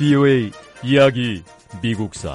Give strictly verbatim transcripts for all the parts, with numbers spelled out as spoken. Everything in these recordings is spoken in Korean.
브이오에이 이야기 미국사.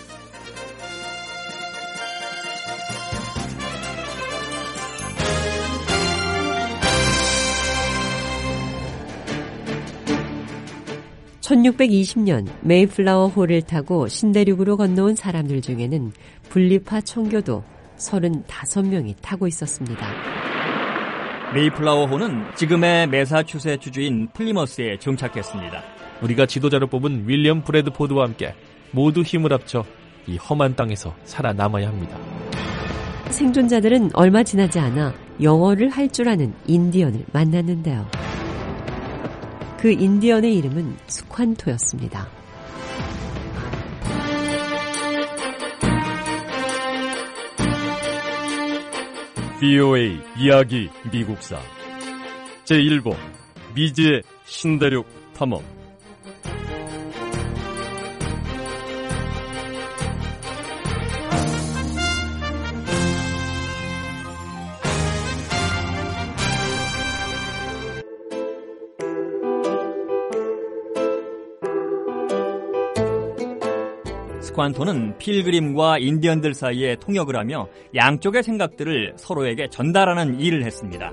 천육백이십 년 메이플라워 호를 타고 신대륙으로 건너온 사람들 중에는 분리파 청교도 서른다섯 명이 타고 있었습니다. 메이플라워 호는 지금의 매사추세츠주인 플리머스에 정착했습니다. 우리가 지도자로 뽑은 윌리엄 브래드포드와 함께 모두 힘을 합쳐 이 험한 땅에서 살아남아야 합니다. 생존자들은 얼마 지나지 않아 영어를 할 줄 아는 인디언을 만났는데요. 그 인디언의 이름은 스콴토였습니다. 브이오에이 이야기 미국사 제일 부 미지의 신대륙 탐험. 스콴토는 필그림과 인디언들 사이에 통역을 하며 양쪽의 생각들을 서로에게 전달하는 일을 했습니다.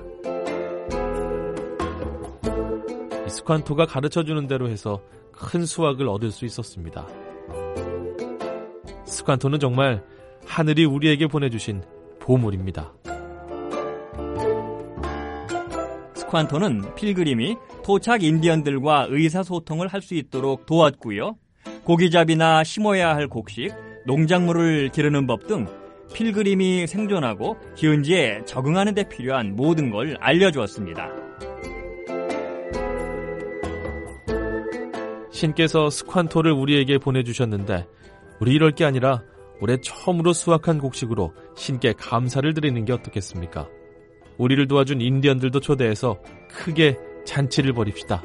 스콴토가 가르쳐주는 대로 해서 큰 수확을 얻을 수 있었습니다. 스콴토는 정말 하늘이 우리에게 보내주신 보물입니다. 스콴토는 필그림이 토착 인디언들과 의사소통을 할 수 있도록 도왔고요. 고기잡이나 심어야 할 곡식, 농작물을 기르는 법 등 필그림이 생존하고 현지에 적응하는 데 필요한 모든 걸 알려주었습니다. 신께서 스콴토를 우리에게 보내주셨는데 우리 이럴 게 아니라 올해 처음으로 수확한 곡식으로 신께 감사를 드리는 게 어떻겠습니까? 우리를 도와준 인디언들도 초대해서 크게 잔치를 벌입시다.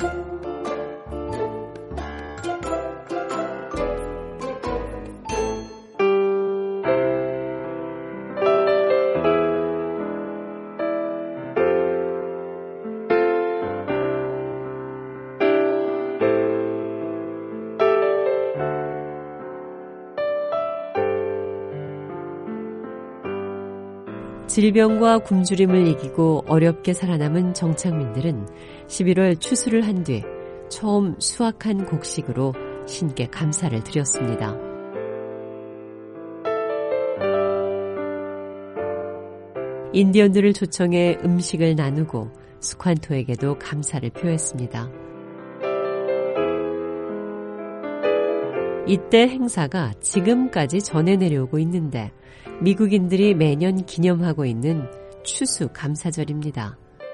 질병과 굶주림을 이기고 어렵게 살아남은 정착민들은 십일월 추수를 한 뒤 처음 수확한 곡식으로 신께 감사를 드렸습니다. 인디언들을 초청해 음식을 나누고 스콴토에게도 감사를 표했습니다. 이때 행사가 지금까지 전해 내려오고 있는데 미국인들이 매년 기념하고 있는 추수감사절입니다.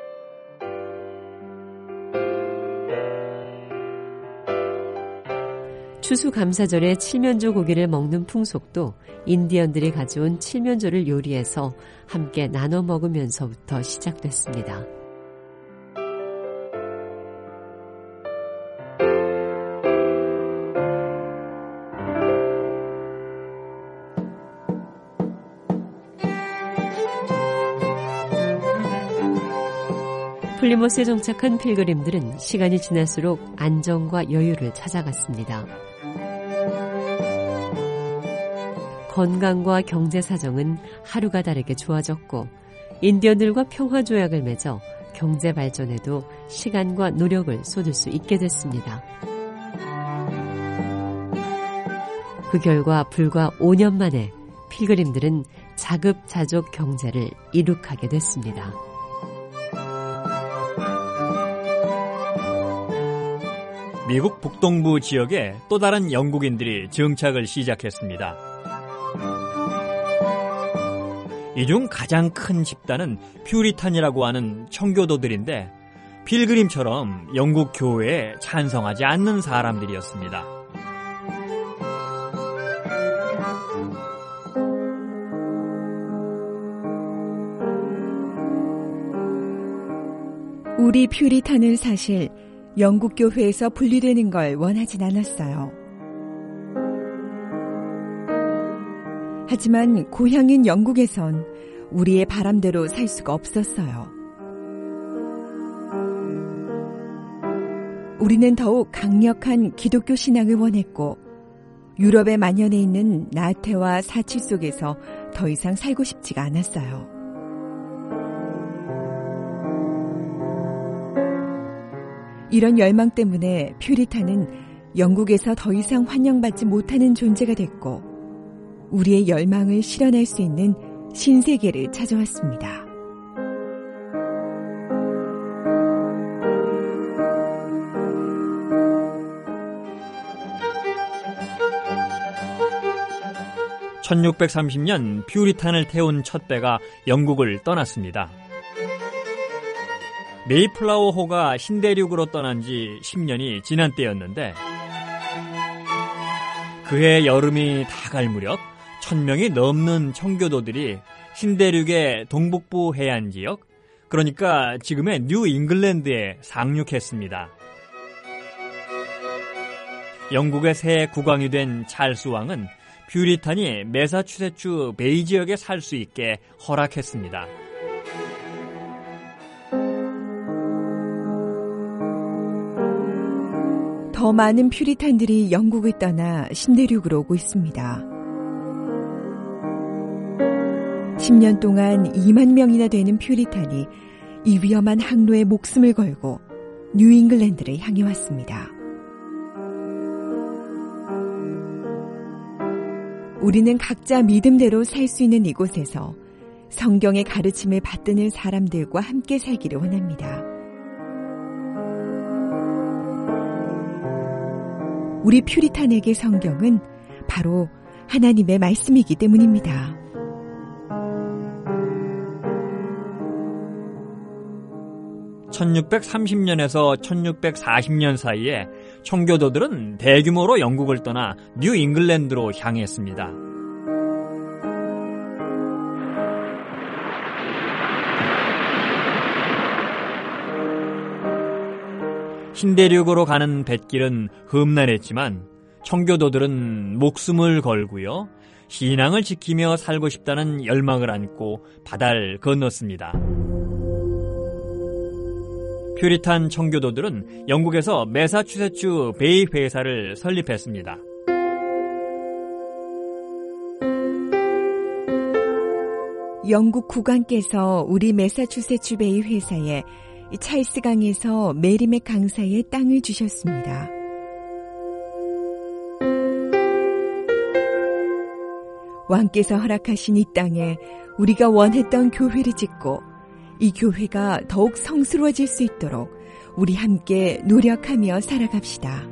추수감사절에 칠면조 고기를 먹는 풍속도 인디언들이 가져온 칠면조를 요리해서 함께 나눠 먹으면서부터 시작됐습니다. 플리머스에 정착한 필그림들은 시간이 지날수록 안정과 여유를 찾아갔습니다. 건강과 경제 사정은 하루가 다르게 좋아졌고 인디언들과 평화조약을 맺어 경제 발전에도 시간과 노력을 쏟을 수 있게 됐습니다. 그 결과 불과 오 년 만에 필그림들은 자급자족 경제를 이룩하게 됐습니다. 미국 북동부 지역에 또 다른 영국인들이 정착을 시작했습니다. 이 중 가장 큰 집단은 퓨리탄이라고 하는 청교도들인데 필그림처럼 영국 교회에 찬성하지 않는 사람들이었습니다. 우리 퓨리탄은 사실 영국 교회에서 분리되는 걸 원하진 않았어요. 하지만 고향인 영국에선 우리의 바람대로 살 수가 없었어요. 우리는 더욱 강력한 기독교 신앙을 원했고 유럽에 만연해 있는 나태와 사치 속에서 더 이상 살고 싶지가 않았어요. 이런 열망 때문에 퓨리탄은 영국에서 더 이상 환영받지 못하는 존재가 됐고 우리의 열망을 실현할 수 있는 신세계를 찾아왔습니다. 천육백삼십 년 퓨리탄을 태운 첫 배가 영국을 떠났습니다. 메이플라워호가 신대륙으로 떠난 지 십 년이 지난 때였는데 그해 여름이 다갈 무렵 천 명이 넘는 청교도들이 신대륙의 동북부 해안 지역, 그러니까 지금의 뉴 잉글랜드에 상륙했습니다. 영국의 새 국왕이 된 찰스 왕은 퓨리탄이 매사추세츠 베이 지역에 살 수 있게 허락했습니다. 더 많은 퓨리탄들이 영국을 떠나 신대륙으로 오고 있습니다. 십 년 동안 이만 명이나 되는 퓨리탄이 이 위험한 항로에 목숨을 걸고 뉴 잉글랜드를 향해 왔습니다. 우리는 각자 믿음대로 살 수 있는 이곳에서 성경의 가르침을 받드는 사람들과 함께 살기를 원합니다. 우리 퓨리탄에게 성경은 바로 하나님의 말씀이기 때문입니다. 천육백삼십 년에서 천육백사십 년 사이에 청교도들은 대규모로 영국을 떠나 뉴 잉글랜드로 향했습니다. 신대륙으로 가는 뱃길은 험난했지만 청교도들은 목숨을 걸고요, 신앙을 지키며 살고 싶다는 열망을 안고 바다를 건넜습니다. 퓨리탄 청교도들은 영국에서 매사추세츠 베이 회사를 설립했습니다. 영국 국왕께서 우리 매사추세츠 베이 회사에 찰스 강에서 메리맥 강사에 땅을 주셨습니다. 왕께서 허락하신 이 땅에 우리가 원했던 교회를 짓고 이 교회가 더욱 성스러워질 수 있도록 우리 함께 노력하며 살아갑시다.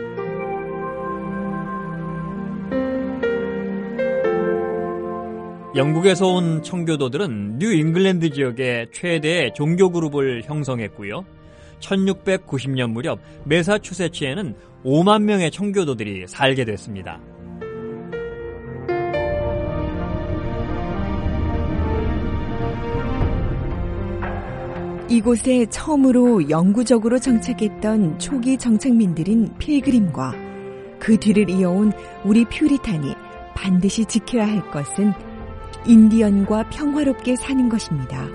영국에서 온 청교도들은 뉴 잉글랜드 지역의 최대의 종교 그룹을 형성했고요. 천육백구십 년 무렵 매사추세츠에는 오만 명의 청교도들이 살게 됐습니다. 이곳에 처음으로 영구적으로 정착했던 초기 정착민들인 필그림과 그 뒤를 이어온 우리 퓨리탄이 반드시 지켜야 할 것은 인디언과 평화롭게 사는 것입니다.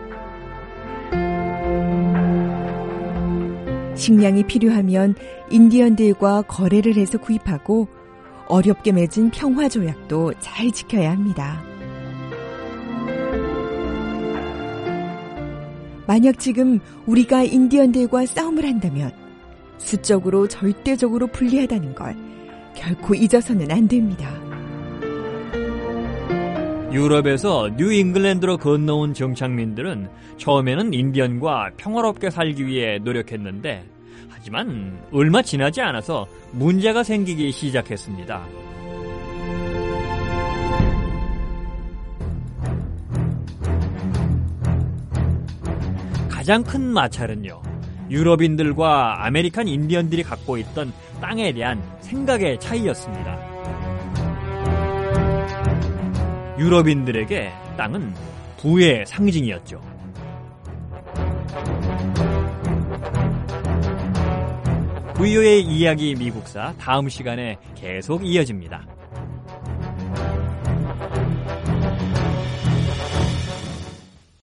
식량이 필요하면 인디언들과 거래를 해서 구입하고 어렵게 맺은 평화조약도 잘 지켜야 합니다. 만약 지금 우리가 인디언들과 싸움을 한다면 수적으로 절대적으로 불리하다는 걸 결코 잊어서는 안 됩니다. 유럽에서 뉴 잉글랜드로 건너온 정착민들은 처음에는 인디언과 평화롭게 살기 위해 노력했는데, 하지만 얼마 지나지 않아서 문제가 생기기 시작했습니다. 가장 큰 마찰은요, 유럽인들과 아메리칸 인디언들이 갖고 있던 땅에 대한 생각의 차이였습니다. 유럽인들에게 땅은 부의 상징이었죠. 브이오에이 이야기 미국사 다음 시간에 계속 이어집니다.